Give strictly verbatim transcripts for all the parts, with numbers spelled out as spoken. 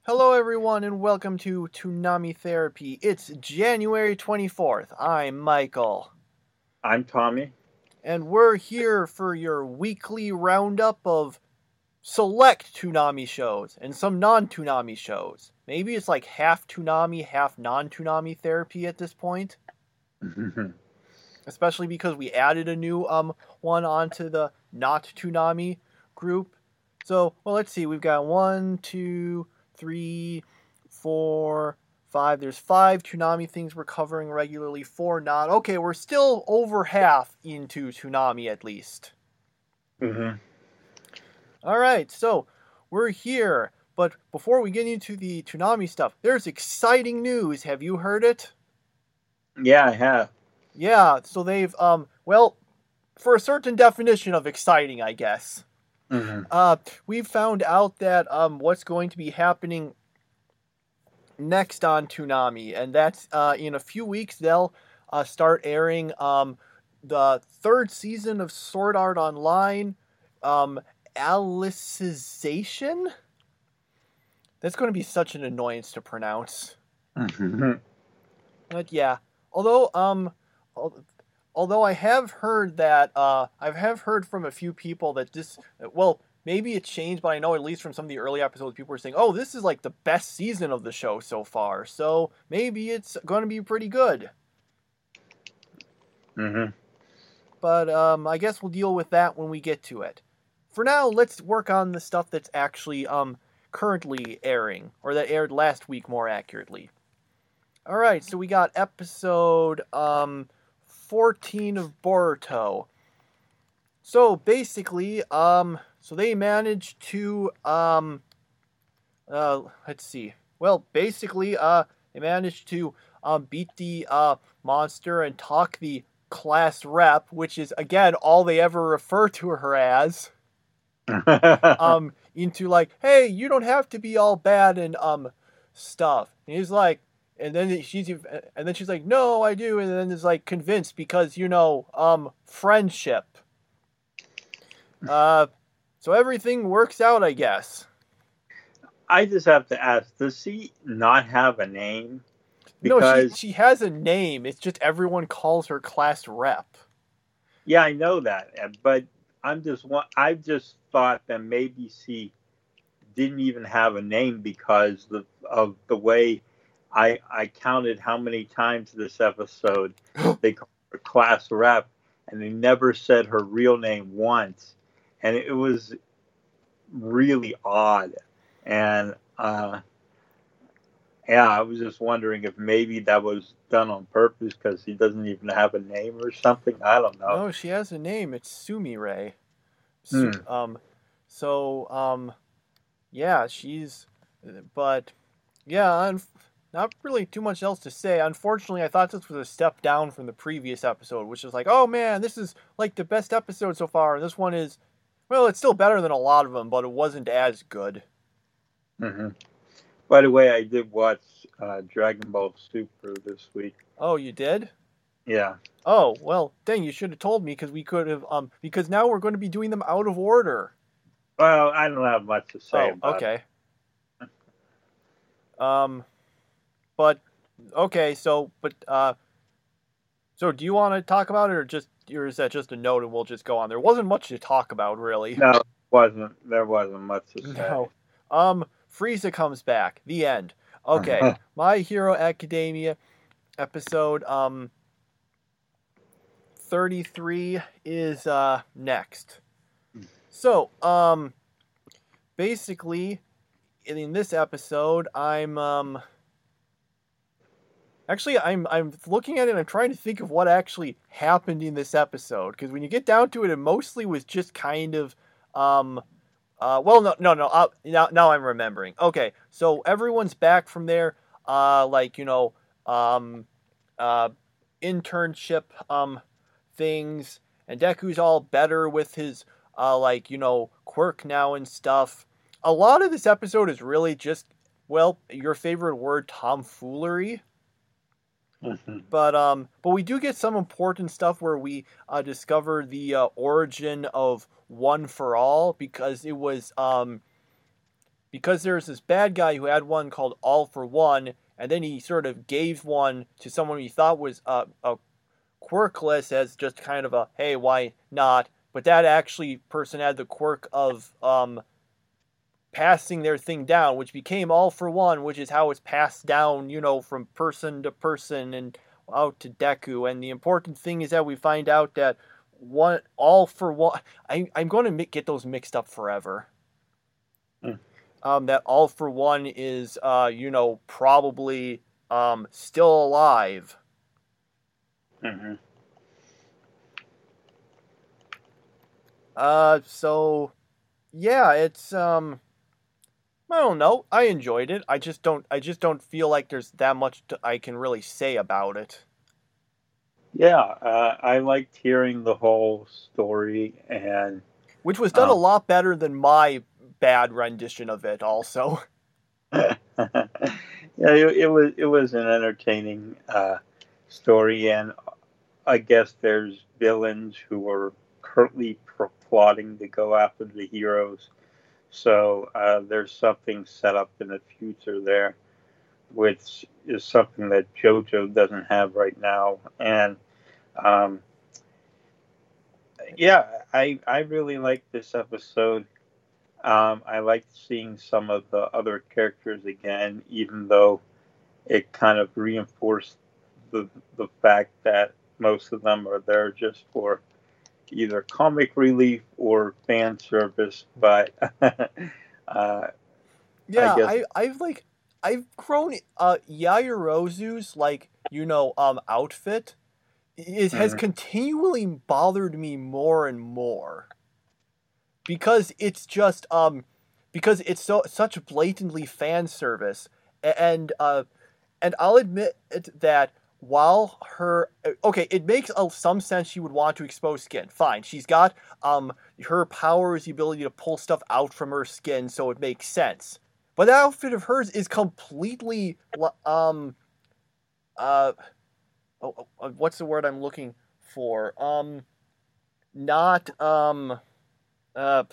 Hello, everyone, and welcome to Toonami Therapy. It's January twenty-fourth. I'm Michael. I'm Tommy. And we're here for your weekly roundup of select Toonami shows and some non-Toonami shows. Maybe it's like half Toonami, half non-Toonami Therapy at this point. Especially because we added a new um one onto the not Toonami group. So, well, let's see. We've got one, two... three, four, five. There's five Toonami things we're covering regularly, four not. Okay, we're still over half into Toonami at least. Mm-hmm. All right, so we're here. But before we get into the Toonami stuff, there's exciting news. Have you heard it? Yeah, I have. Yeah, so they've, um, well, for a certain definition of exciting, I guess. Mm-hmm. Uh, we found out that um, what's going to be happening next on Toonami, and that's uh, in a few weeks they'll uh, start airing um, the third season of Sword Art Online, um, Alicization? That's going to be such an annoyance to pronounce. Mm-hmm. But yeah, although um, although I have heard that uh, I have heard from a few people that this well. Maybe it changed, but I know at least from some of the early episodes, people were saying, oh, this is like the best season of the show so far. So maybe it's going to be pretty good. Mm-hmm. But um, I guess we'll deal with that when we get to it. For now, let's work on the stuff that's actually um, currently airing, or that aired last week more accurately. All right, so we got episode um, fourteen of Boruto. So basically, um... So they managed to, um, uh, let's see. Well, basically, uh, they managed to, um, beat the, uh, monster and talk the class rep, which is, again, all they ever refer to her as, um, into like, hey, you don't have to be all bad and, um, stuff. And he's like, and then she's, and then she's like, no, I do. And then is like convinced because, you know, um, friendship. Uh, So everything works out, I guess. I just have to ask, does she not have a name? Because no, she, she has a name. It's just everyone calls her class rep. Yeah, I know that. But I'm just I've just thought that maybe she didn't even have a name because of, of the way I I counted how many times this episode they called her class rep, and they never said her real name once. And it was really odd. And, uh, yeah, I was just wondering if maybe that was done on purpose because he doesn't even have a name or something. I don't know. No, she has a name. It's Sumire. Hmm. Su- um, so, um, yeah, she's, but, yeah, un- not really too much else to say. Unfortunately, I thought this was a step down from the previous episode, which is like, oh man, this is like the best episode so far. And this one is, well, it's still better than a lot of them, but it wasn't as good. Mm-hmm. By the way, I did watch uh, Dragon Ball Super this week. Oh, you did? Yeah. Oh, well, dang, you should have told me because we could have, um, because now we're going to be doing them out of order. Well, I don't have much to say oh, about okay. it. Um, but, okay, so, but, uh, so do you want to talk about it or just, or is that just a note and we'll just go on? There wasn't much to talk about, really. No, it wasn't. There wasn't much to say. No. Um, Frieza comes back. The end. Okay. My Hero Academia episode, um, thirty-three is, uh, next. So, um, basically, in this episode, I'm, um, actually, I'm I'm looking at it and I'm trying to think of what actually happened in this episode. Because when you get down to it, it mostly was just kind of, um, uh, well, no, no, no, uh, now, now I'm remembering. Okay, so everyone's back from their, uh, like, you know, um, uh, internship, um, things. And Deku's all better with his, uh, like, you know, quirk now and stuff. A lot of this episode is really just, well, your favorite word, tomfoolery. Mm-hmm. But um, but we do get some important stuff where we uh, discover the uh, origin of One for All, because it was um, because there's this bad guy who had one called All for One, and then he sort of gave one to someone he thought was uh, a quirkless as just kind of a, hey, why not? But that actually person had the quirk of um, passing their thing down, which became All for One, which is how it's passed down, you know, from person to person and out to Deku. And the important thing is that we find out that one All for One, I, I'm going to mi- get those mixed up forever. Mm. Um, that All for One is, uh, you know, probably um, still alive. Mm-hmm. Uh, so, yeah, it's, um, I don't know. I enjoyed it. I just don't, I just don't feel like there's that much to, I can really say about it. Yeah, uh, I liked hearing the whole story, and Which was done um, a lot better than my bad rendition of it, also. yeah, it, it was it was an entertaining uh, story, and I guess there's villains who are currently plotting to go after the heroes. So uh, there's something set up in the future there, which is something that JoJo doesn't have right now. And um, yeah, I I really like this episode. Um, I liked seeing some of the other characters again, even though it kind of reinforced the the fact that most of them are there just for either comic relief or fan service. But uh, I Yeah, guess. I, I've like, I've grown, uh, Yairozu's, like, you know, um, outfit is, has Mhm. continually bothered me more and more. Because it's just, um, because it's so, such blatantly fan service. And, uh, and I'll admit that while her okay, it makes uh, some sense she would want to expose skin. Fine, she's got um her power is the ability to pull stuff out from her skin, so it makes sense. But that outfit of hers is completely um uh oh, oh, what's the word I'm looking for? Um, not um uh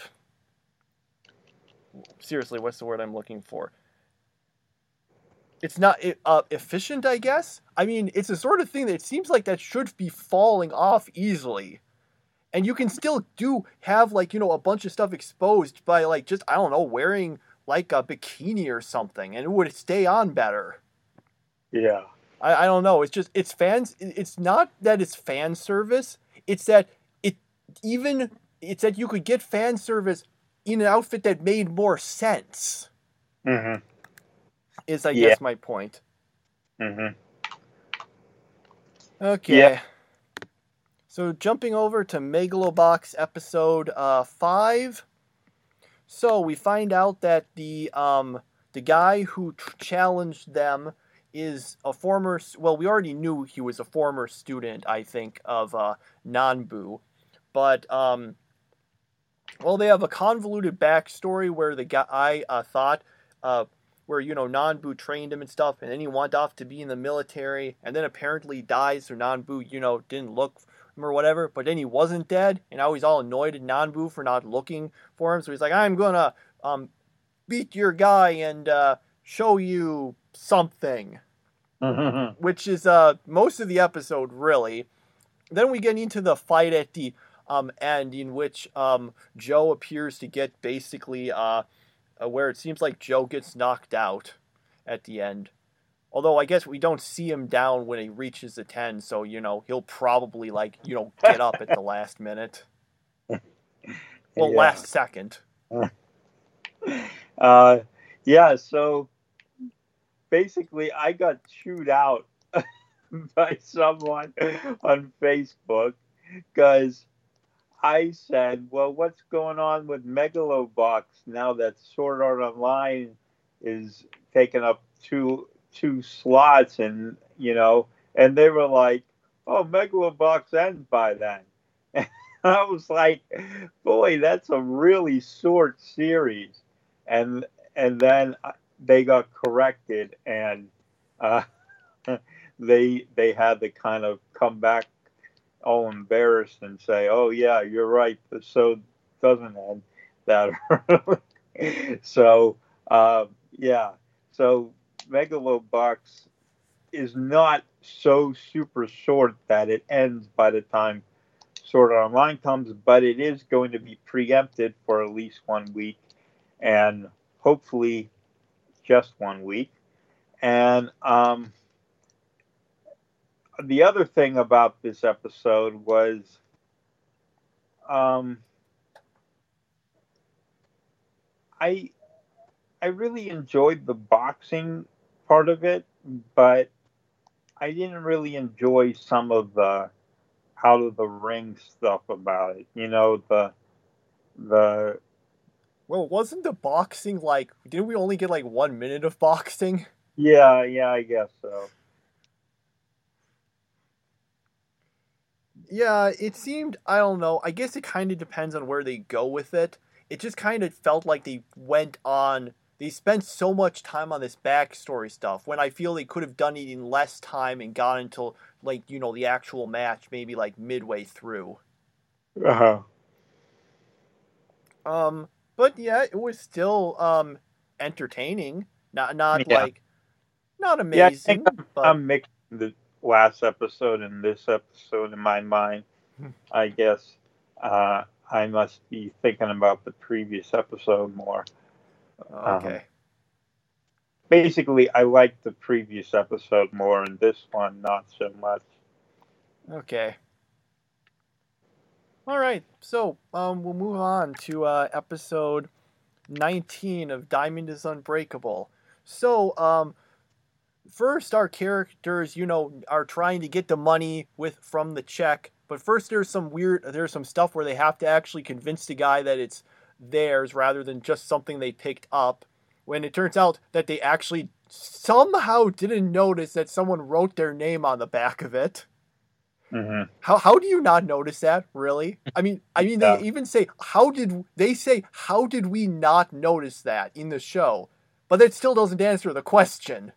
seriously, what's the word I'm looking for? It's not uh, efficient, I guess. I mean, it's the sort of thing that it seems like that should be falling off easily, and you can still do have like you know a bunch of stuff exposed by like just I don't know wearing like a bikini or something, and it would stay on better. Yeah. I, I don't know. It's just it's fans. It's not that it's fan service. It's that it even it's that you could get fan service in an outfit that made more sense. Mm-hmm. Is I Yeah. guess my point. Mm-hmm. Yeah. Okay. So jumping over to Megalobox episode uh, five. So we find out that the um, the guy who tr- challenged them is a former. Well, we already knew he was a former student, I think, of uh, Nanbu, but um, well, they have a convoluted backstory where the guy uh, thought. Uh, where you know Nanbu trained him and stuff, and then he went off to be in the military, and then apparently dies. So Nanbu, you know, didn't look or whatever, but then he wasn't dead, and now he's all annoyed at Nanbu for not looking for him. So he's like, I'm gonna um, beat your guy and uh, show you something, Mm-hmm. which is uh, most of the episode, really. Then we get into the fight at the um, end, in which um, Joe appears to get basically uh, uh, where it seems like Joe gets knocked out at the end. Although I guess we don't see him down when he reaches the ten, so you know he'll probably like you know get up at the last minute. Well, Yeah. last second. Uh, yeah. So basically, I got chewed out by someone on Facebook because I said, "Well, what's going on with Megalobox now that Sword Art Online is taking up two two slots?" And you know, and they were like, "Oh, Megalobox ends by then." And I was like, "Boy, that's a really short series." And and then they got corrected, and uh, they they had to kind of come back all embarrassed and say, "Oh yeah, you're right. The show doesn't end that early." So Uh, yeah. So Megalobox is not so super short that it ends by the time Sword Art Online comes, but it is going to be preempted for at least one week, and hopefully just one week. And um, the other thing about this episode was um, I I really enjoyed the boxing part of it, but I didn't really enjoy some of the out of the ring stuff about it. You know, the the Well, wasn't the boxing like? Didn't we only get like one minute of boxing? yeah, yeah, I guess so. Yeah, it seemed, I don't know, I guess it kind of depends on where they go with it. It just kind of felt like they went on, they spent so much time on this backstory stuff when I feel they could have done it in less time and gone until, like, you know, the actual match, maybe like midway through. Uh-huh. Um, but yeah, it was still, um, entertaining. Not, not Yeah, like, not yeah. I think amazing, I'm, but I'm mixing the last episode and this episode in my mind. I guess uh, I must be thinking about the previous episode more. Um, okay. basically, I liked the previous episode more, and this one not so much. Okay. All right. So, um, we'll move on to uh, episode nineteen of Diamond is Unbreakable. So, um, first our characters, you know, are trying to get the money with from the check, but first there's some weird, there's some stuff where they have to actually convince the guy that it's theirs rather than just something they picked up. When it turns out that they actually somehow didn't notice that someone wrote their name on the back of it. Mm-hmm. How how do you not notice that? Really? I mean, I mean, they Yeah. even say how did they say how did we not notice that in the show? But that still doesn't answer the question.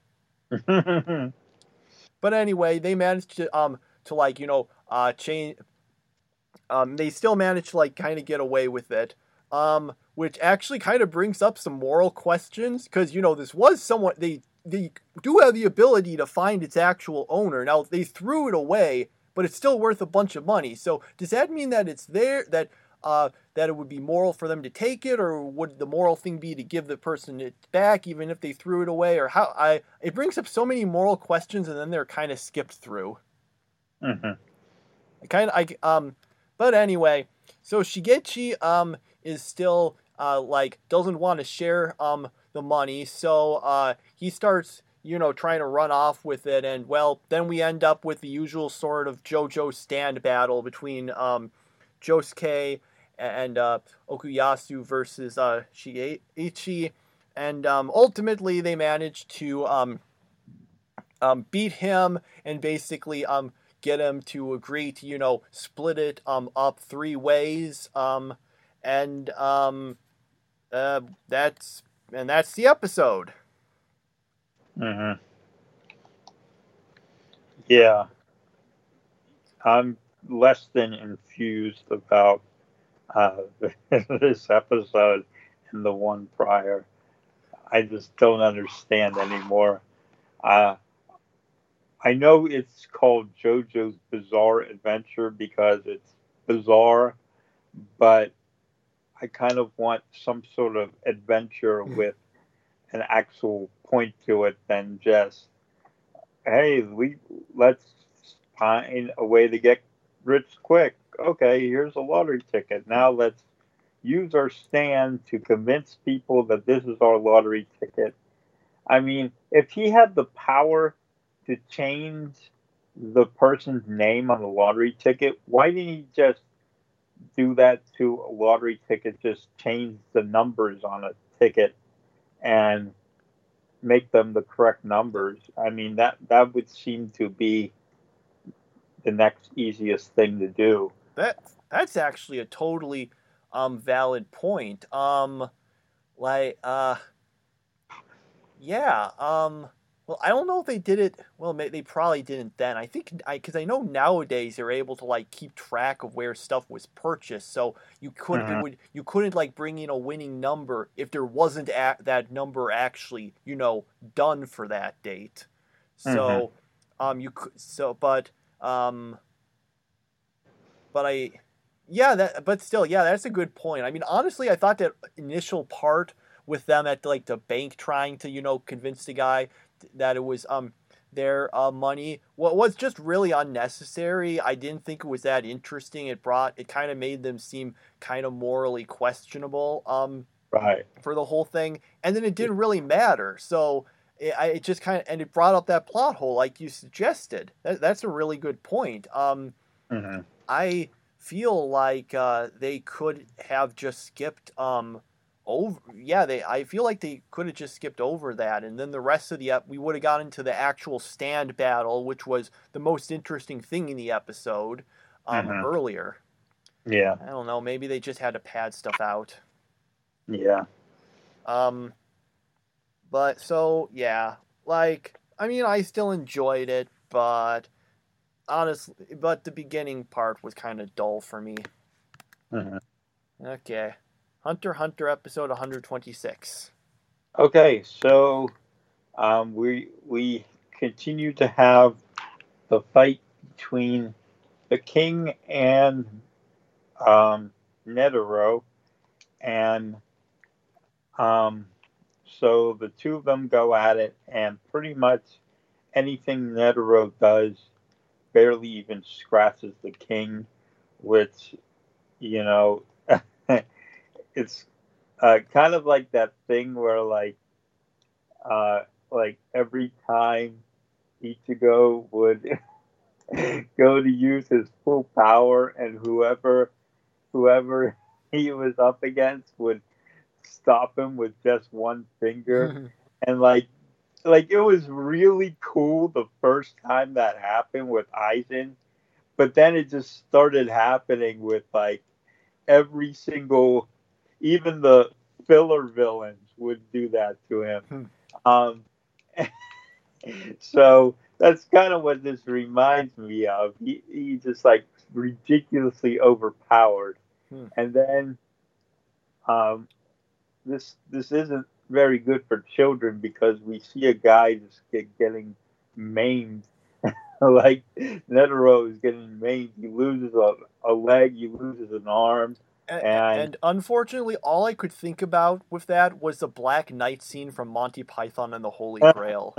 But anyway, they managed to um to like you know uh change. Um, they still managed to like kind of get away with it. Um, which actually kind of brings up some moral questions because you know this was somewhat they they do have the ability to find its actual owner. Now they threw it away, but it's still worth a bunch of money. So does that mean that it's there that uh that it would be moral for them to take it, or would the moral thing be to give the person it back even if they threw it away? Or how I it brings up so many moral questions and then they're kind of skipped through. Mm-hmm. I kind of I um but anyway, so Shigechi um is still uh like doesn't want to share um the money, so uh he starts you know trying to run off with it, and well then we end up with the usual sort of JoJo stand battle between um Josuke and uh Okuyasu versus uh Shigechi, and um ultimately they manage to um um beat him and basically um get him to agree to you know split it um up three ways, um and um uh that's and that's the episode. Mm-hmm. Yeah, I'm less than infused about uh, this episode and the one prior. I just don't understand anymore. Uh, I know it's called JoJo's Bizarre Adventure because it's bizarre, but I kind of want some sort of adventure with an actual point to it than just, hey, we let's find a way to get rich quick. Okay, here's a lottery ticket. Now let's use our stand to convince people that this is our lottery ticket. I mean, if he had the power to change the person's name on the lottery ticket, why didn't he just do that to a lottery ticket? Just change the numbers on a ticket and make them the correct numbers. I mean, that that would seem to be the next easiest thing to do. That that's actually a totally um valid point. Um like uh yeah, um Well, I don't know if they did it. Well, they probably didn't then. I think I because I know nowadays they're able to like keep track of where stuff was purchased, so you could it Mm-hmm. would you couldn't like bring in a winning number if there wasn't a, that number actually you know done for that date. Mm-hmm. So, um, you could so but um but I yeah that but still yeah that's a good point. I mean honestly I thought that initial part with them at like the bank trying to you know convince the guy that it was um their uh, money what was just really unnecessary. I didn't think it was that interesting. It brought it kind of made them seem kind of morally questionable um Right. for the whole thing, and then it didn't really matter. So it, I, it just kind of and it brought up that plot hole like you suggested. That, that's a really good point. Um, Mm-hmm. I feel like uh, they could have just skipped um over yeah they I feel like they could have just skipped over that, and then the rest of the ep- we would have gotten to the actual stand battle, which was the most interesting thing in the episode um Mm-hmm. earlier. Yeah. I don't know, maybe they just had to pad stuff out. Yeah. um but so yeah, like I mean I still enjoyed it, but honestly but the beginning part was kind of dull for me. Mm-hmm. Okay. Hunter x Hunter episode one hundred twenty-six. Okay, so um, we we continue to have the fight between the king and um, Netero, and um, so the two of them go at it, and pretty much anything Netero does barely even scratches the king, which you know it's uh, kind of like that thing where like uh, like every time Ichigo would go to use his full power, and whoever whoever he was up against would stop him with just one finger, and like like it was really cool the first time that happened with Aizen, but then it just started happening with like every single, even the filler villains would do that to him. Um, so that's kind of what this reminds me of. He, he's just like ridiculously overpowered, and then um, this this isn't very good for children because we see a guy just get, getting maimed. Like Netero is getting maimed. He loses a, a leg, he loses an arm, And, and and unfortunately, all I could think about with that was the Black Knight scene from Monty Python and the Holy Grail.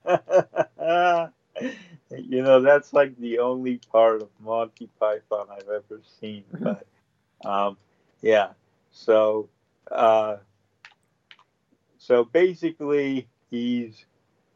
you know that's like the only part of Monty Python I've ever seen. But um, yeah, so uh, so basically he's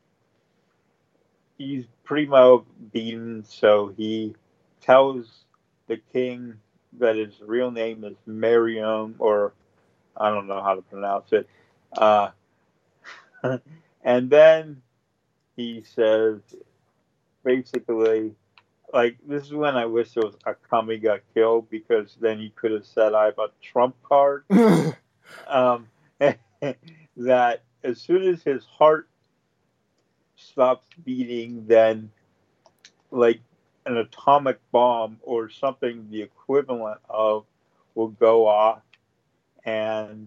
he's pretty much beaten. So he tells the king that his real name is Miriam, or I don't know how to pronounce it. Uh, and then he says, basically, like, this is when I wish there was Akami got killed, because then he could have said, I have a trump card. um, that as soon as his heart stops beating, then, like, an atomic bomb or something the equivalent of will go off. And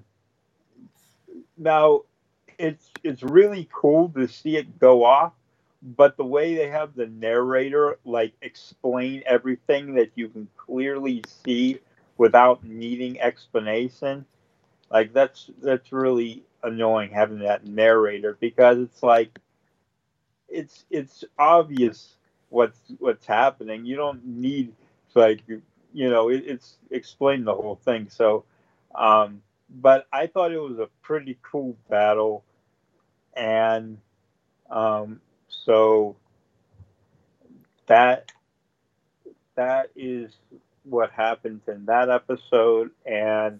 now it's it's really cool to see it go off, but the way they have the narrator like explain everything that you can clearly see without needing explanation, like that's that's really annoying having that narrator, because it's like it's it's obvious what's what's happening. You don't need to, like, you know it, it's explain the whole thing. So um but I thought it was a pretty cool battle, and um so that that is what happens in that episode. And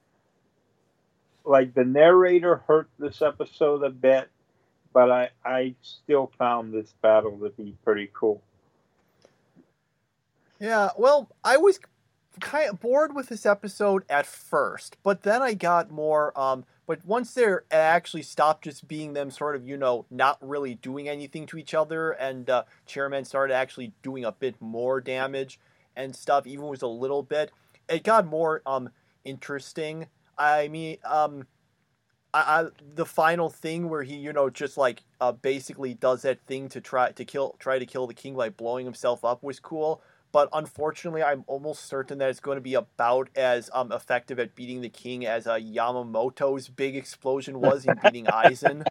like the narrator hurt this episode a bit, but I I still found this battle to be pretty cool. Yeah, well, I was kind of bored with this episode at first, but then I got more. Um, but once they're actually stopped just being them, sort of, you know, not really doing anything to each other, and uh, Chairman started actually doing a bit more damage and stuff, even with a little bit, it got more um interesting. I mean, um. I, I, the final thing where he, you know, just like uh, basically does that thing to try to kill, try to kill the king by blowing himself up was cool. But unfortunately, I'm almost certain that it's going to be about as um effective at beating the king as uh, Yamamoto's big explosion was in beating Aizen.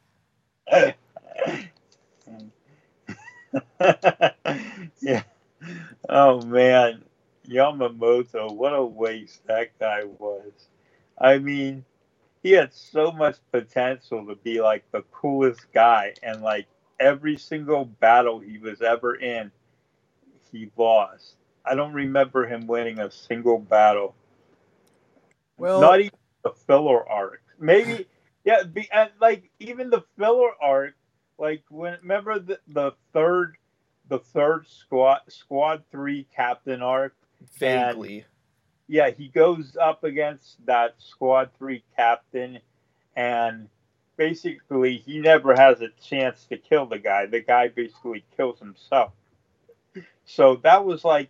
Yeah. Oh man, Yamamoto, what a waste that guy was. I mean, he had so much potential to be like the coolest guy, and like every single battle he was ever in, he lost. I don't remember him winning a single battle. Well, Not even the filler arc. Maybe, yeah. Be, and like even the filler arc, like when remember the, the third, the third squad squad three captain arc, vaguely. and yeah, he goes up against that squad three captain, and basically he never has a chance to kill the guy. The guy basically kills himself. So that was like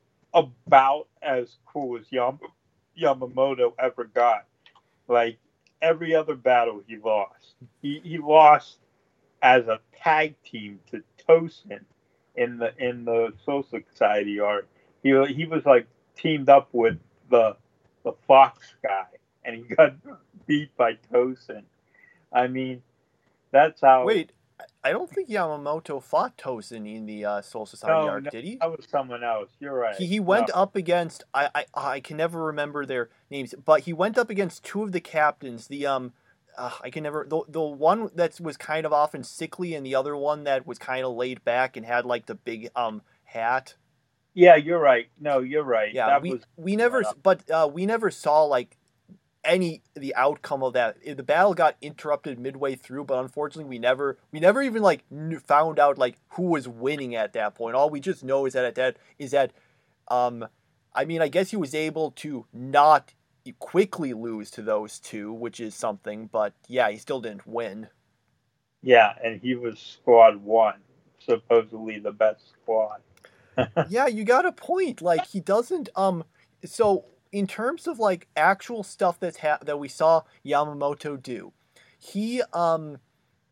about as cool as Yam- Yamamoto ever got. Like every other battle he lost. He he lost as a tag team to Tosin in the in the Soul Society arc. He he was like teamed up with the the Fox guy, and he got beat by Tosin. I mean, that's how. Wait, I don't think Yamamoto fought Tosin in the uh, Soul Society No, arc, no, did he? that was someone else. You're right. He he went No. up against I, I I can never remember their names, but he went up against two of the captains. The um, uh, I can never the the one that was kind of often sickly, and the other one that was kind of laid back and had like the big um hat. Yeah, you're right. No, you're right. Yeah, that we was we never, but uh, we never saw like any the outcome of that. The battle got interrupted midway through, but unfortunately, we never we never even like knew, found out like who was winning at that point. All we just know is that at that is that um, I mean, I guess he was able to not quickly lose to those two, which is something. But yeah, he still didn't win. Yeah, and he was squad one, supposedly the best squad. Yeah, you got a point. Like he doesn't um so in terms of like actual stuff that's ha- that we saw Yamamoto do. He um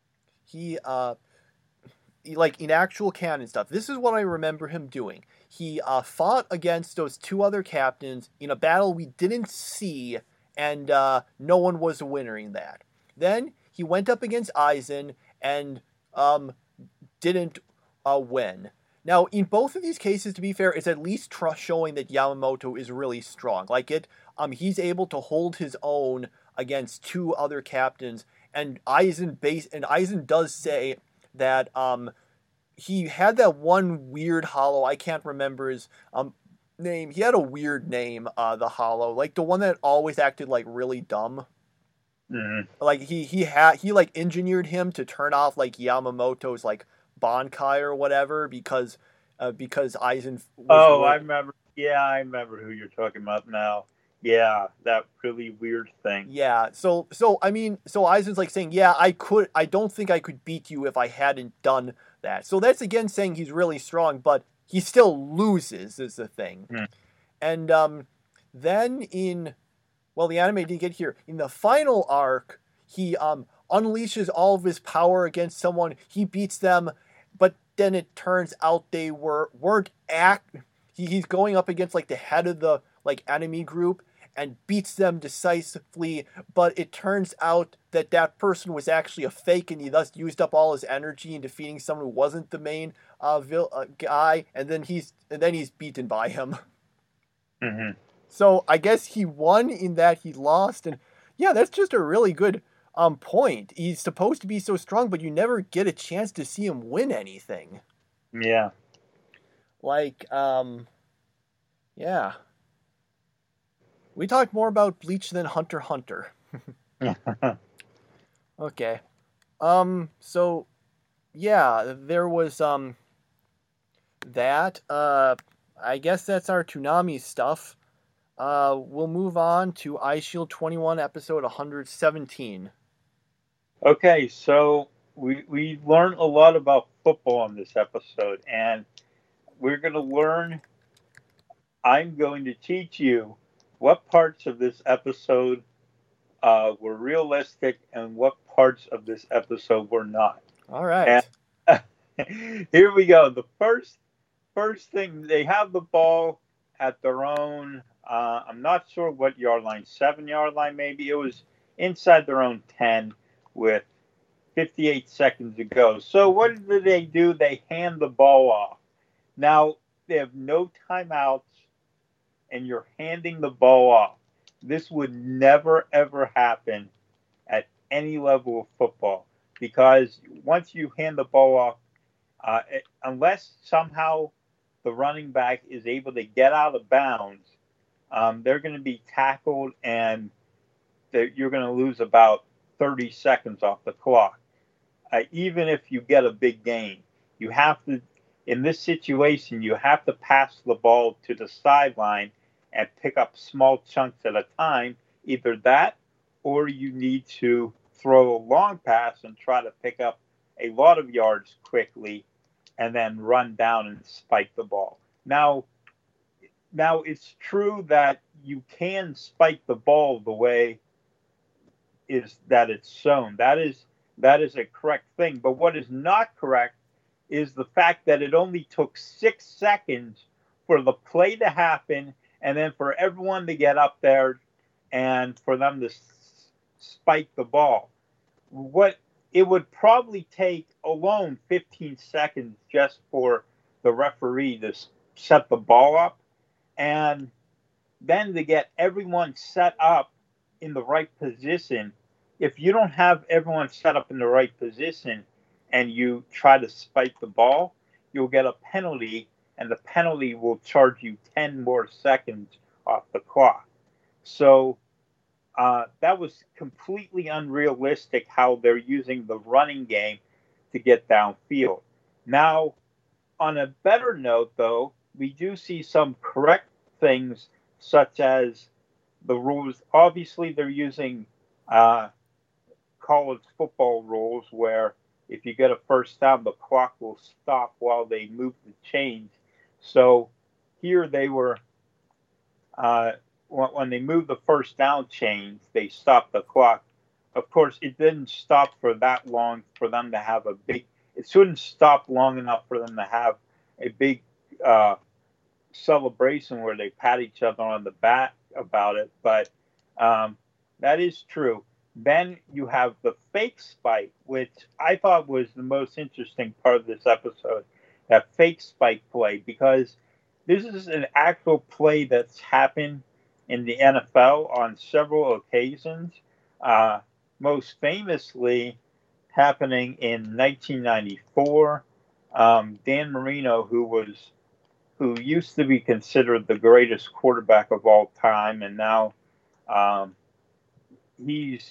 he uh he, like in actual canon stuff. This is what I remember him doing. He uh fought against those two other captains in a battle we didn't see, and uh no one was a winner in that. Then he went up against Aizen and um didn't uh win. Now, in both of these cases, to be fair, it's at least tr- showing that Yamamoto is really strong. Like it, um, he's able to hold his own against two other captains, and Aizen base and Aizen does say that um, he had that one weird hollow. I can't remember his um name. He had a weird name, uh, the hollow, like the one that always acted like really dumb. Mm-hmm. Like he he had he like engineered him to turn off like Yamamoto's like Bankai or whatever because uh, because Aizen was Oh, wor- I remember. Yeah, I remember who you're talking about now. Yeah, that really weird thing. yeah. So so I mean so Aizen's like saying, yeah, I could I don't think I could beat you if I hadn't done that. So that's again saying he's really strong, but he still loses is the thing. Hmm. And um then in well the anime didn't get here. In the final arc, he um unleashes all of his power against someone. He beats them, but then it turns out they were weren't act. He, he's going up against like the head of the like enemy group and beats them decisively. But it turns out that that person was actually a fake, and he thus used up all his energy in defeating someone who wasn't the main uh, vil- uh guy. And then he's and then he's beaten by him. Mm-hmm. So I guess he won in that he lost, and yeah, that's just a really good um point. He's supposed to be so strong, but you never get a chance to see him win anything. Yeah. Like, um, yeah. We talked more about Bleach than Hunter x Hunter. Okay. Um, so, yeah, there was, um, that. Uh, I guess that's our Toonami stuff. Uh, we'll move on to iShield twenty-one, episode one hundred seventeen. Okay, so we we learned a lot about football in this episode, and we're going to learn. I'm going to teach you what parts of this episode uh, were realistic and what parts of this episode were not. All right. And here we go. The first first thing, they have the ball at their own. Uh, I'm not sure what yard line, seven yard line maybe. It was inside their own ten with fifty-eight seconds to go. So what do they do? They hand the ball off. Now they have no timeouts, and you're handing the ball off. This would never, ever happen at any level of football because once you hand the ball off, uh, it, unless somehow the running back is able to get out of bounds, um, they're going to be tackled and you're going to lose about thirty seconds off the clock. Uh, even if you get a big gain, you have to, in this situation, you have to pass the ball to the sideline and pick up small chunks at a time. Either that or you need to throw a long pass and try to pick up a lot of yards quickly and then run down and spike the ball. Now, now it's true that you can spike the ball the way is that it's shown. That is that is a correct thing. But what is not correct is the fact that it only took six seconds for the play to happen and then for everyone to get up there and for them to s- spike the ball. What it would probably take alone fifteen seconds just for the referee to set the ball up and then to get everyone set up in the right position. If you don't have everyone set up in the right position and you try to spike the ball, you'll get a penalty, and the penalty will charge you ten more seconds off the clock. So uh, that was completely unrealistic how they're using the running game to get downfield. Now, on a better note, though, we do see some correct things, such as the rules. Obviously, they're using uh, college football rules where if you get a first down, the clock will stop while they move the chains. So here they were, uh, when they moved the first down chains, they stopped the clock. Of course, it didn't stop for that long for them to have a big, it shouldn't stop long enough for them to have a big uh, celebration where they pat each other on the back about it. But um, that is true. Then you have the fake spike, which I thought was the most interesting part of this episode, that fake spike play, because this is an actual play that's happened in the N F L on several occasions, uh, most famously happening in nineteen ninety-four. Um, Dan Marino, who was who used to be considered the greatest quarterback of all time, and now um, he's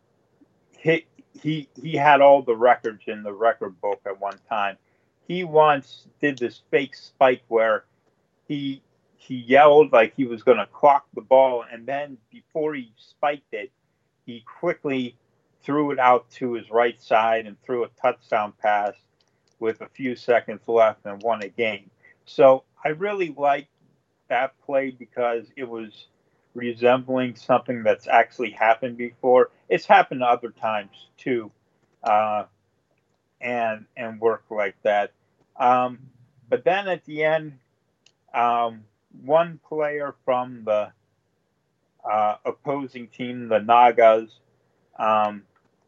he, he he had all the records in the record book at one time. He once did this fake spike where he he yelled like he was going to clock the ball, and then before he spiked it, he quickly threw it out to his right side and threw a touchdown pass with a few seconds left and won a game. So I really liked that play because it was resembling something that's actually happened before. It's happened other times too, uh, and and work like that. Um, but then at the end, um, one player from the uh, opposing team, the Nagas, um,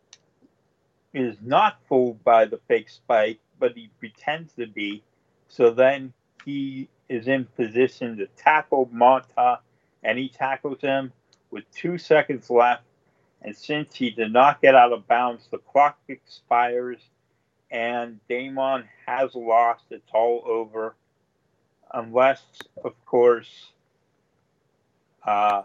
is not fooled by the fake spike, but he pretends to be. So then he is in position to tackle Monta, and he tackles him with two seconds left. And since he did not get out of bounds, the clock expires, and Damon has lost. It's all over. Unless, of course, uh,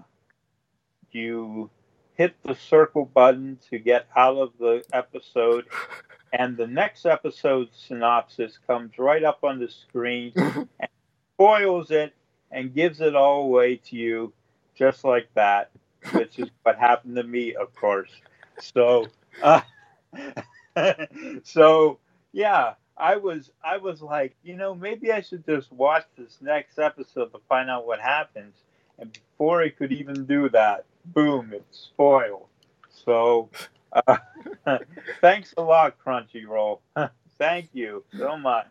you hit the circle button to get out of the episode, and the next episode's synopsis comes right up on the screen and spoils it and gives it all away to you. just like that, which is what happened to me, of course. So, uh, so yeah, I was I was like, you know, maybe I should just watch this next episode to find out what happens. And before I could even do that, boom, it's spoiled. So, uh, thanks a lot, Crunchyroll. Thank you so much.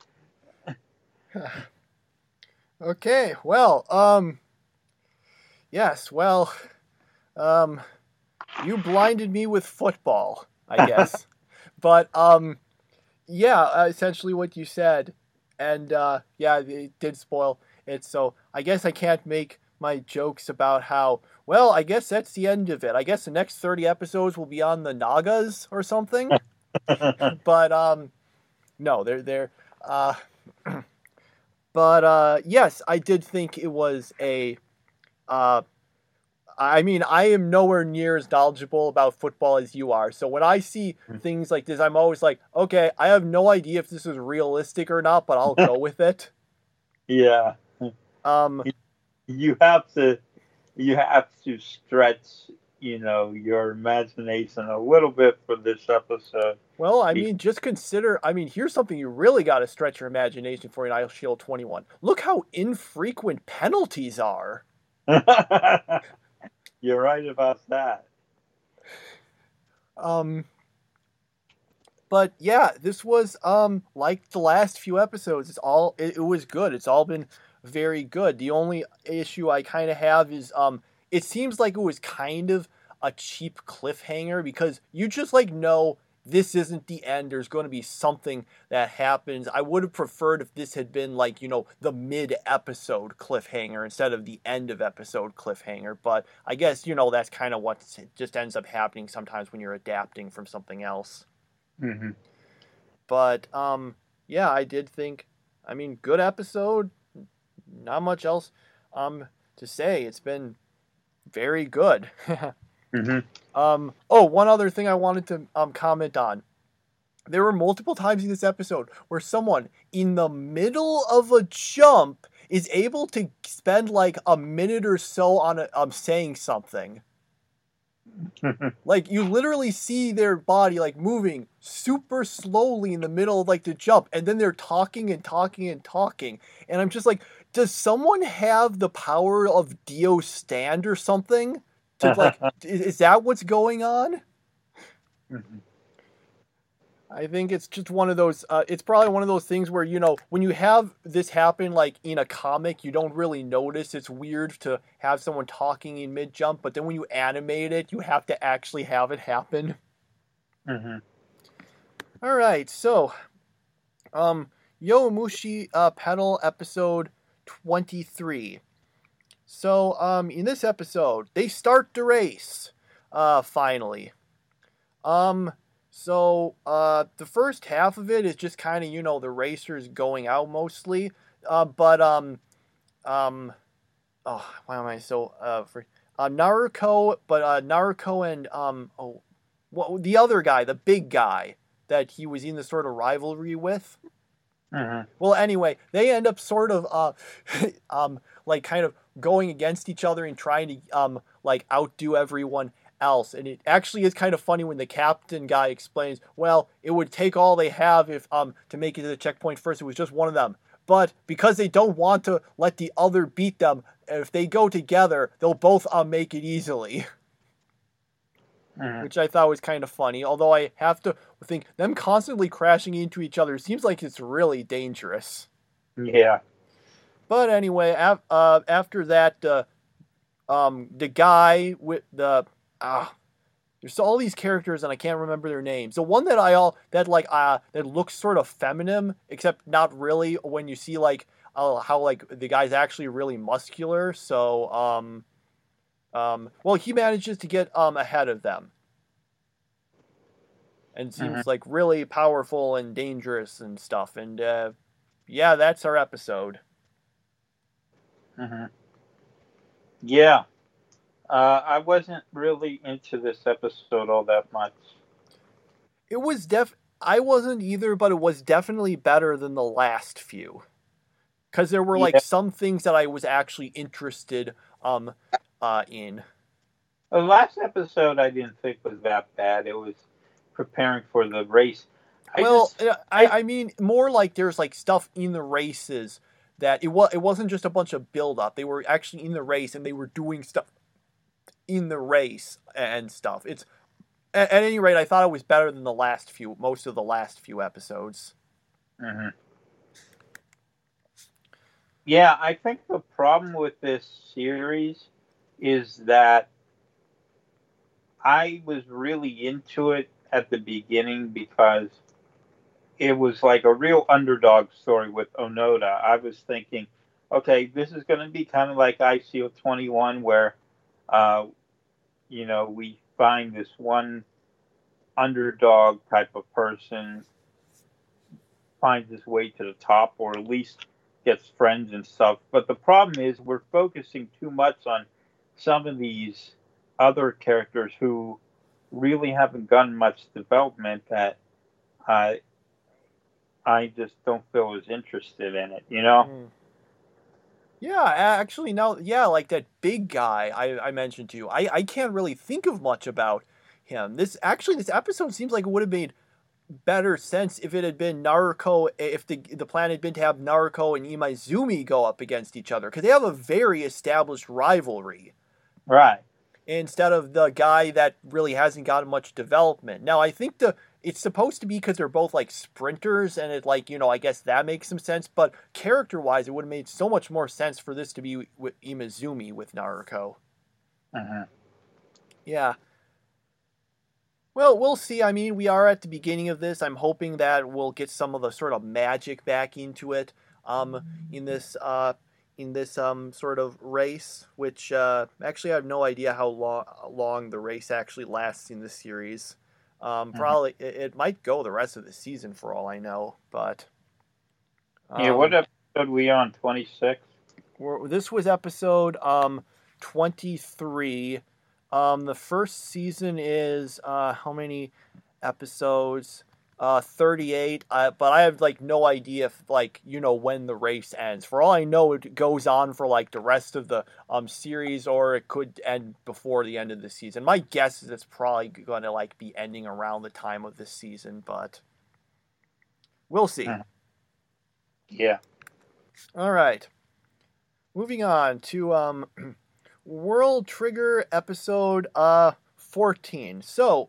Okay, well, um, yes, well, um, you blinded me with football, I guess. But, um, yeah, uh, essentially what you said, and, uh, yeah, it did spoil it, so I guess I can't make my jokes about how, well, I guess that's the end of it. I guess the next thirty episodes will be on the Nagas or something. But, um, no, they're, they're, uh, but, uh, yes, I did think it was a, uh, I mean, I am nowhere near as knowledgeable about football as you are. So when I see things like this, I'm always like, okay, I have no idea if this is realistic or not, but I'll go with it. Yeah. Um, you have to, you have to stretch, you know, your imagination a little bit for this episode. Well, I mean, just consider, I mean, here's something you really got to stretch your imagination for in Ice Shield twenty-one. Look how infrequent penalties are. You're right about that. Um, but yeah, this was, um, like the last few episodes. It's all, it, it was good. It's all been very good. The only issue I kind of have is, um, it seems like it was kind of a cheap cliffhanger because you just like know this isn't the end. There's going to be something that happens. I would have preferred if this had been like, you know, the mid-episode cliffhanger instead of the end-of-episode cliffhanger. But I guess, you know, that's kind of what just ends up happening sometimes when you're adapting from something else. Mm-hmm. But, um, yeah, I did think, I mean, good episode. Not much else um, to say. It's been very good. Mm-hmm. Um, oh, one other thing I wanted to um, comment on. There were multiple times in this episode where someone in the middle of a jump is able to spend like a minute or so on a, um, saying something. Like you literally see their body like moving super slowly in the middle of like the jump, and then they're talking and talking and talking. And I'm just like, does someone have the power of Dio Stand or something? To like, is that what's going on? Mm-hmm. I think it's just one of those, uh, it's probably one of those things where, you know, when you have this happen, like, in a comic, you don't really notice. It's weird to have someone talking in mid-jump, but then when you animate it, you have to actually have it happen. Mm-hmm. All right, so, um, Yowamushi uh, Pedal episode twenty-three. So, um, in this episode, they start the race, uh, finally. Um... So, uh, the first half of it is just kind of, you know, the racers going out mostly. Uh, but, um, um, oh, why am I so, uh, for, uh, Naruko, but, uh, Naruko and, um, oh, what, the other guy, the big guy that he was in the sort of rivalry with. Mm-hmm. Well, anyway, they end up sort of, uh, um, like kind of going against each other and trying to, um, like outdo everyone else. And it actually is kind of funny when the captain guy explains, well, it would take all they have if um to make it to the checkpoint first. It was just one of them. But because they don't want to let the other beat them, if they go together, they'll both um, make it easily. Mm-hmm. Which I thought was kind of funny. Although I have to think, them constantly crashing into each other seems like it's really dangerous. Yeah. But anyway, af- uh, after that, uh, um, the guy with the Ah, there's all these characters and I can't remember their names. The one that I all that like uh that looks sort of feminine, except not really when you see like uh, how like the guy's actually really muscular. So um um well he manages to get um ahead of them. And seems mm-hmm. like really powerful and dangerous and stuff. And uh yeah, that's our episode. Mm-hmm. Yeah. Uh, I wasn't really into this episode all that much. It was def. I wasn't either, but it was definitely better than the last few. Because there were like yeah. some things that I was actually interested um uh, in. The last episode I didn't think was that bad. It was preparing for the race. I Well, just, uh, I, I mean, more like there's like stuff in the races that it was. It wasn't just a bunch of build up. They were actually in the race and they were doing stuff in the race and stuff. It's at, at any rate, I thought it was better than the last few, most of the last few episodes. Mm-hmm. Yeah, I think the problem with this series is that I was really into it at the beginning because it was like a real underdog story with Onoda. I was thinking, okay, this is going to be kind of like I C O twenty-one, where, uh, you know, we find this one underdog type of person finds his way to the top, or at least gets friends and stuff. But the problem is we're focusing too much on some of these other characters who really haven't gotten much development that uh, I just don't feel as interested in it, you know? Mm. Yeah, actually, now, yeah, like that big guy I, I mentioned to you. I, I can't really think of much about him. This actually, this episode seems like it would have made better sense if it had been Naruko, if the the plan had been to have Naruko and Imaizumi go up against each other, because they have a very established rivalry. Right. Instead of the guy that really hasn't gotten much development. Now, I think the it's supposed to be because they're both like sprinters, and it like, you know, I guess that makes some sense, but character-wise, it would have made so much more sense for this to be with Imaizumi with Naruko. Uh-huh. Yeah. Well, we'll see. I mean, we are at the beginning of this. I'm hoping that we'll get some of the sort of magic back into it um, in this uh, in this um, sort of race, which uh, actually I have no idea how long, long the race actually lasts in this series. Um, probably mm-hmm. it, it might go the rest of the season for all I know, but um, yeah. What episode we on? twenty-six. This was episode um twenty-three. Um, the first season is uh how many episodes? Uh, thirty-eight. Uh, but I have like no idea if like you know when the race ends. For all I know, it goes on for like the rest of the um series, or it could end before the end of the season. My guess is it's probably going to like be ending around the time of this season, but we'll see. Yeah. All right. Moving on to um, World Trigger episode uh fourteen. So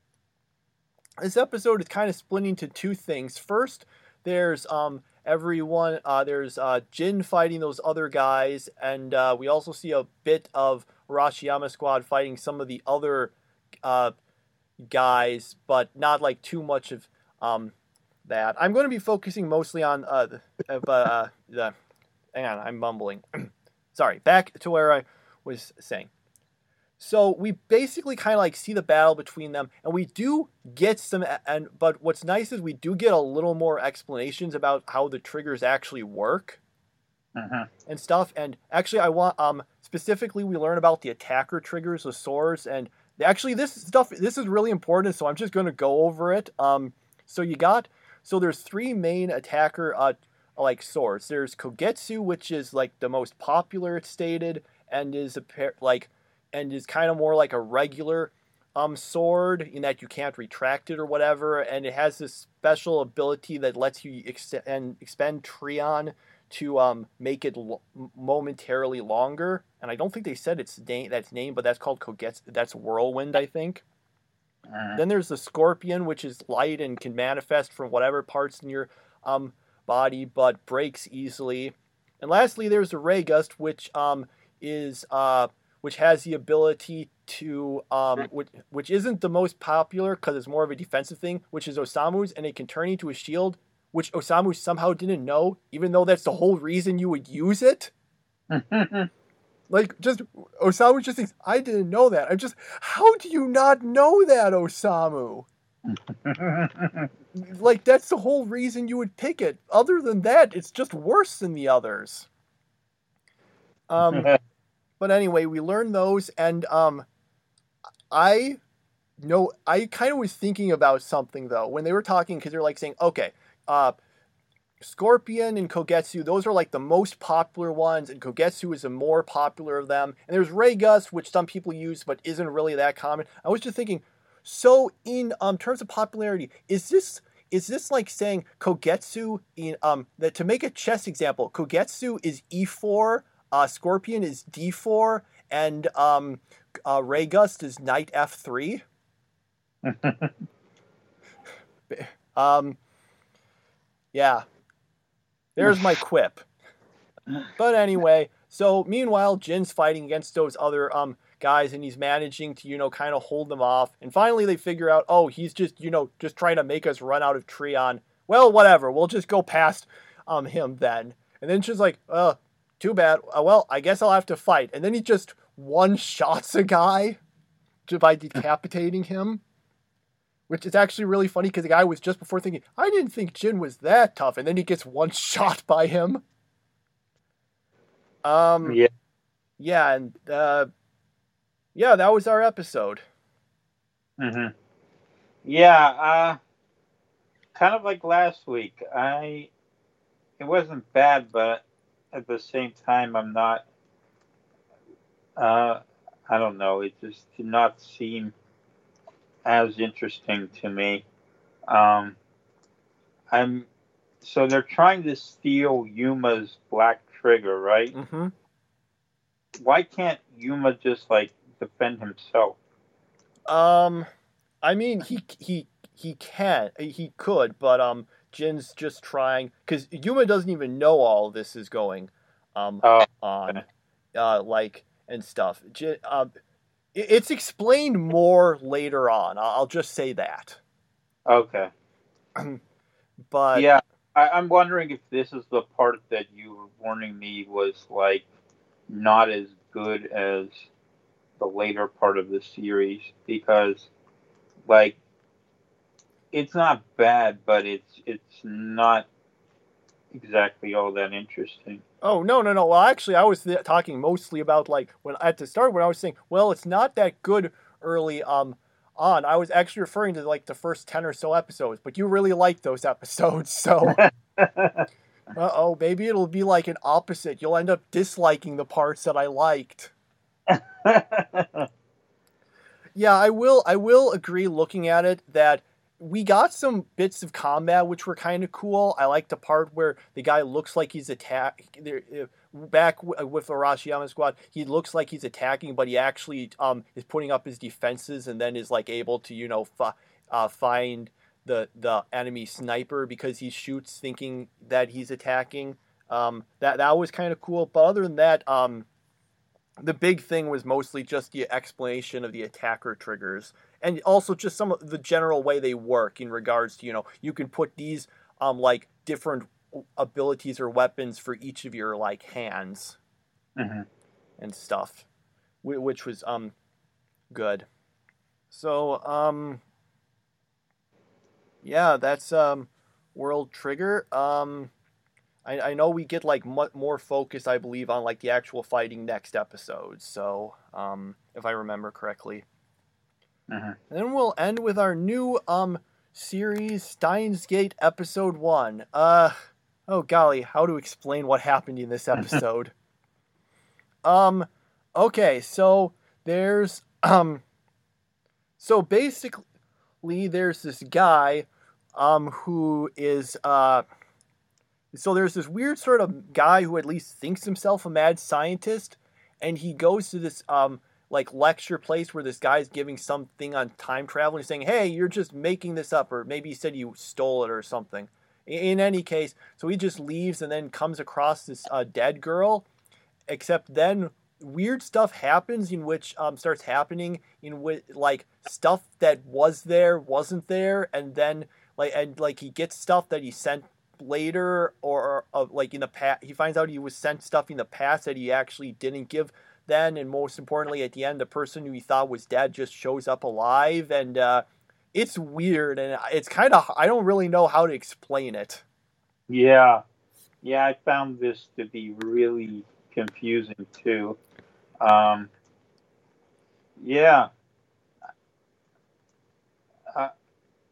this episode is kind of split into two things. First, there's um everyone uh there's uh Jin fighting those other guys, and uh, we also see a bit of Arashiyama Squad fighting some of the other uh guys, but not like too much of um that. I'm going to be focusing mostly on uh the, uh, uh, the hang on, I'm mumbling. Sorry, back to where I was saying. So we basically kind of like see the battle between them, and we do get some, and but what's nice is we do get a little more explanations about how the triggers actually work uh-huh. and stuff. And actually, I want um specifically we learn about the attacker triggers, the swords, and actually this stuff this is really important. So I'm just going to go over it. Um, so you got so there's three main attacker uh like swords. There's Kogetsu, which is like the most popular, it's stated, and is a pair like. and is kind of more like a regular um, sword in that you can't retract it or whatever, and it has this special ability that lets you ex- and expend Trion to um, make it lo- momentarily longer. And I don't think they said its name, that's name, but that's called Kogetsu. That's Whirlwind, I think. Uh-huh. Then there's the Scorpion, which is light and can manifest from whatever parts in your um, body, but breaks easily. And lastly, there's the Ray Gust, which um, is... Uh, which has the ability to, um, which, which isn't the most popular because it's more of a defensive thing, which is Osamu's, and it can turn into a shield, which Osamu somehow didn't know, even though that's the whole reason you would use it. Like, just, Osamu just thinks, I didn't know that. I'm just, how do you not know that, Osamu? Like, that's the whole reason you would pick it. Other than that, it's just worse than the others. Um... But anyway, we learned those, and um, I know I kind of was thinking about something though when they were talking, because they're like saying, okay, uh, Scorpion and Kogetsu, those are like the most popular ones, and Kogetsu is the more popular of them. And there's Raygus, which some people use, but isn't really that common. I was just thinking, so in um, terms of popularity, is this is this like saying Kogetsu in um that to make a chess example, Kogetsu is E four, uh, Scorpion is D four, and um, uh, Raygus is Knight F three. um, yeah. There's my quip. But anyway, so meanwhile, Jin's fighting against those other um guys, and he's managing to, you know, kind of hold them off. And finally they figure out, oh, he's just, you know, just trying to make us run out of Treon. Well, whatever. We'll just go past um him then. And then she's like, uh, too bad. Uh, well, I guess I'll have to fight. And then he just one-shots a guy by decapitating him. Which is actually really funny because the guy was just before thinking, I didn't think Jin was that tough. And then he gets one shot by him. Um, yeah. Yeah, and uh, yeah, that was our episode. Mm-hmm. Yeah, uh, kind of like last week. I it wasn't bad, but at the same time, I'm not. Uh, I don't know. It just did not seem as interesting to me. Um, I'm so they're trying to steal Yuma's black trigger, right? Mm-hmm. Why can't Yuma just like defend himself? Um, I mean, he he he can he could, but um, Jin's just trying because Yuma doesn't even know all this is going um Oh, on, okay. uh, like and stuff. Jin, um. It's explained more later on. I'll just say that. Okay. But yeah, I, I'm wondering if this is the part that you were warning me was like not as good as the later part of the series, because like it's not bad, but it's it's not exactly all that interesting. Oh, no, no, no. Well, actually, I was th- talking mostly about, like, when at the start when I was saying, well, it's not that good early um on. I was actually referring to, like, the first ten or so episodes, but you really liked those episodes, so... Uh-oh, maybe it'll be, like, an opposite. You'll end up disliking the parts that I liked. Yeah, I will, I will agree, looking at it, that we got some bits of combat which were kind of cool. I like the part where the guy looks like he's attack back with the Arashiyama squad. He looks like he's attacking, but he actually um is putting up his defenses and then is like able to, you know, fi- uh, find the the enemy sniper because he shoots thinking that he's attacking. Um, that that was kind of cool. But other than that, um, the big thing was mostly just the explanation of the attacker triggers. And also just some of the general way they work in regards to, you know, you can put these, um, like, different abilities or weapons for each of your, like, hands. Mm-hmm. And stuff. Which was, um, good. So, um, yeah, that's, um, World Trigger. Um, I, I know we get, like, much more focus, I believe, on, like, the actual fighting next episode. So, um, if I remember correctly. Mm-hmm. And then we'll end with our new um series, Steins Gate Episode One. Uh, oh golly, how to explain what happened in this episode? um, okay, so there's um, so basically there's this guy, um, who is uh, so there's this weird sort of guy who at least thinks himself a mad scientist, and he goes to this um. like lecture place where this guy's giving something on time travel and he's saying, hey, you're just making this up, or maybe he said you stole it or something. In any case, so he just leaves and then comes across this uh, dead girl, except then weird stuff happens in which um starts happening in which like stuff that was there wasn't there, and then like and like he gets stuff that he sent later, or uh, like in the past he finds out he was sent stuff in the past that he actually didn't give then, and most importantly, at the end, the person who he thought was dead just shows up alive, and uh, it's weird, and it's kind of, I don't really know how to explain it. Yeah. Yeah, I found this to be really confusing, too. Um, yeah. Uh,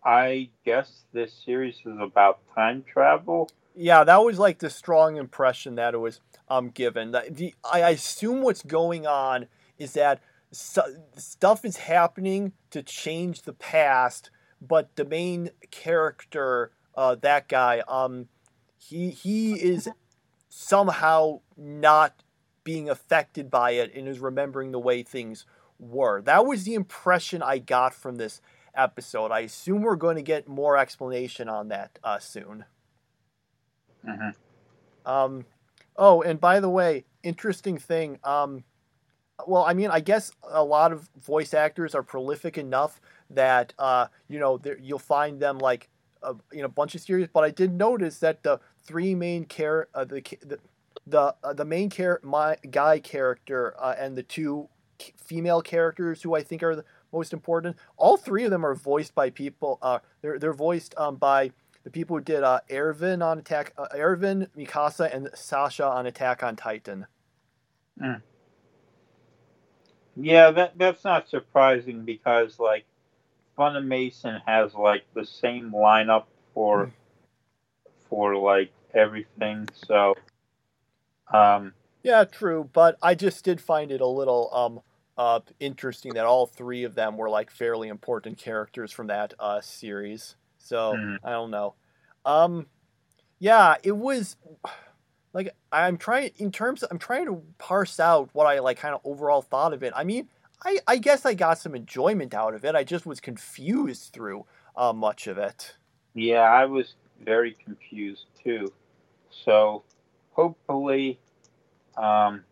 I guess this series is about time travel. Yeah, that was like the strong impression that it was um given. The, the I assume what's going on is that su- stuff is happening to change the past, but the main character, uh, that guy, um, he he is somehow not being affected by it and is remembering the way things were. That was the impression I got from this episode. I assume we're going to get more explanation on that uh, soon. Mm-hmm. Um, oh, and by the way, interesting thing. Um, well, I mean, I guess a lot of voice actors are prolific enough that uh, you know you'll find them like uh, in a bunch of series. But I did notice that the three main care uh, the the the, uh, the main care my guy character uh, and the two female characters who I think are the most important. All three of them are voiced by people. Uh, they're they're voiced um, by the people who did uh, Erwin on Attack, uh, Erwin, Mikasa, and Sasha on Attack on Titan. Mm. Yeah, that that's not surprising because like Funimation has like the same lineup for mm. for like everything. So, um, yeah, true. But I just did find it a little um uh interesting that all three of them were like fairly important characters from that uh series. So mm. I don't know. Um, yeah, it was like I'm trying in terms. Of, I'm trying to parse out what I like, kind of overall thought of it. I mean, I I guess I got some enjoyment out of it. I just was confused through uh, much of it. Yeah, I was very confused too. So hopefully, um,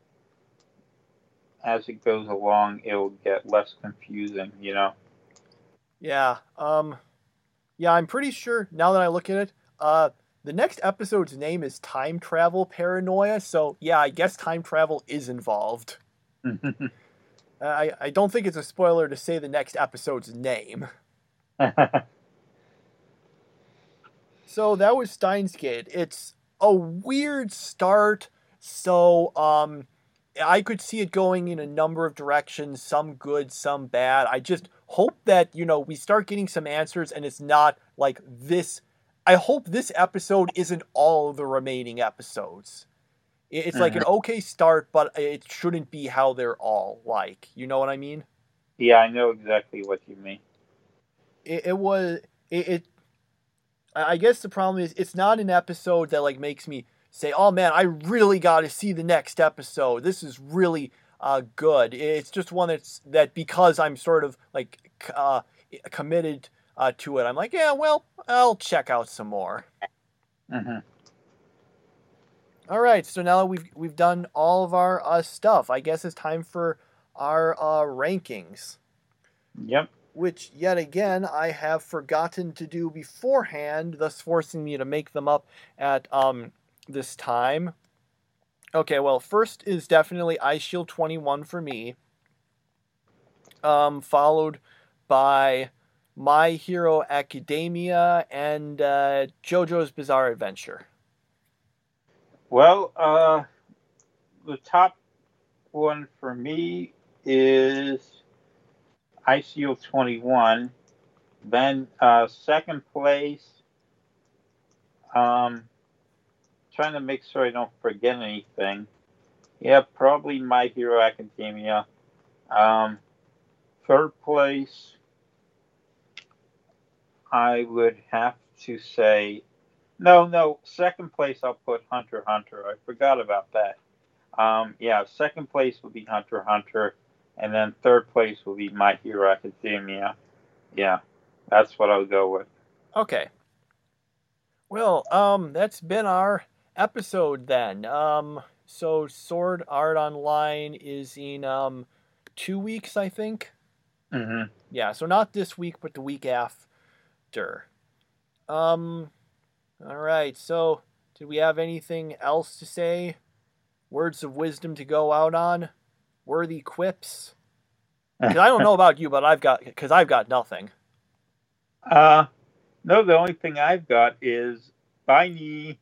as it goes along, it'll get less confusing. You know. Yeah. Um. Yeah, I'm pretty sure now that I look at it, uh, the next episode's name is Time Travel Paranoia. So yeah, I guess time travel is involved. I I don't think it's a spoiler to say the next episode's name. So that was Steins Gate. It's a weird start. So um, I could see it going in a number of directions. Some good, some bad. I just hope that, you know, we start getting some answers and it's not like this. I hope this episode isn't all the remaining episodes. It's mm-hmm. like an okay start, but it shouldn't be how they're all like. You know what I mean? Yeah, I know exactly what you mean. It, it was it, it. I guess the problem is it's not an episode that like makes me say, "Oh man, I really got to see the next episode. This is really uh, good." It's just one that's that because I'm sort of like uh, committed uh, to it. I'm like, yeah, well, I'll check out some more. Mm-hmm. All right, so now that we've we've done all of our uh, stuff, I guess it's time for our uh, rankings. Yep. Which, yet again, I have forgotten to do beforehand, thus forcing me to make them up at um this time. Okay, well, first is definitely Eyeshield twenty-one for me. Um, followed by My Hero Academia and uh, JoJo's Bizarre Adventure. Well, uh, the top one for me is Eyeshield twenty-one. Then uh, second place, um, trying to make sure I don't forget anything. Yeah, probably My Hero Academia. Um, third place, I would have to say, no, no, second place I'll put Hunter x Hunter. I forgot about that. Um, yeah, second place will be Hunter x Hunter. And then third place will be My Hero Academia. Yeah, that's what I'll go with. Okay. Well, um, that's been our episode then. Um, so Sword Art Online is in um two weeks, I think. Mm-hmm. Yeah, so not this week, but the week after. Um, all right. So, did we have anything else to say? Words of wisdom to go out on? Worthy quips? Because I don't know about you, but I've got because I've got nothing. Uh, no, the only thing I've got is bye.